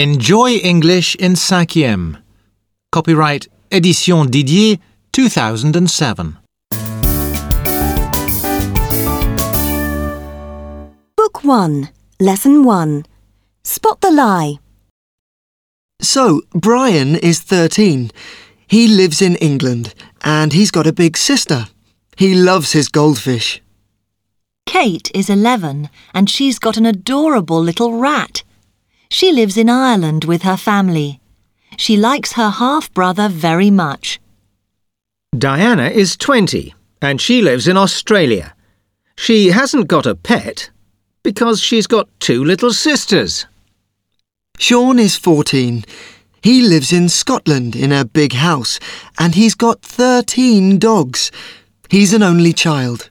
Enjoy English in 5e. Copyright Édition Didier, 2007. Book 1, Lesson 1. Spot the lie. So, Brian is 13. He lives in England and he's got a big sister. He loves his goldfish. Kate is 11 and she's got an adorable little rat. She lives in Ireland with her family. She likes her half-brother very much. Diana is 20 and she lives in Australia. She hasn't got a pet because she's got 2 little sisters. Sean is 14. He lives in Scotland in a big house and he's got 13 dogs. He's an only child.